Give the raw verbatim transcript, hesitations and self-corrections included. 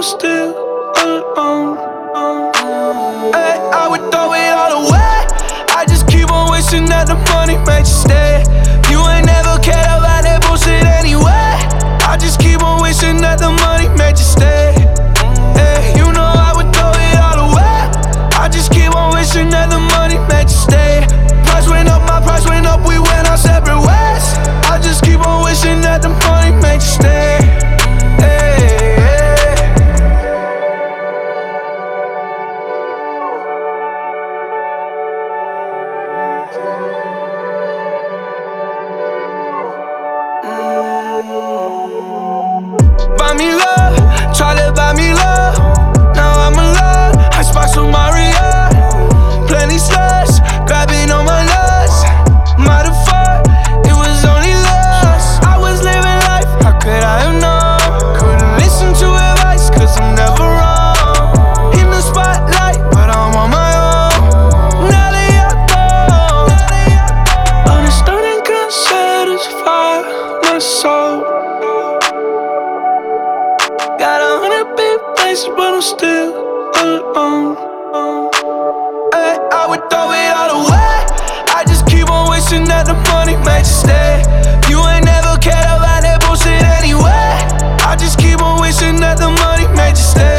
still alone. Hey, I would throw it all away. I just keep on wishing that the money made you stay. You ain't never cared about that bullshit anyway. I just keep on wishing that the money made you stay. Hey, you know I would throw it all away. I just keep on wishing that the money made you stay. Price went up, my price went up, we went our separate ways. I just keep on wishing that the money made you stay. Hey, hey. Buy me love, try to buy me love. Now I'm alone, I sparks with Maria. Plenty slush, grabbing on my nuts. Matter of fact, it was only lust. I was living life, how could I have known? Couldn't listen to advice, cause I'm never wrong. In the spotlight, but I'm on my own. Now they are gone. Understanding can satisfy my soul. Got a hundred big places, but I'm still alone. Hey, I would throw it all away. I just keep on wishing that the money made you stay. You ain't never cared about that bullshit anyway. I just keep on wishing that the money made you stay.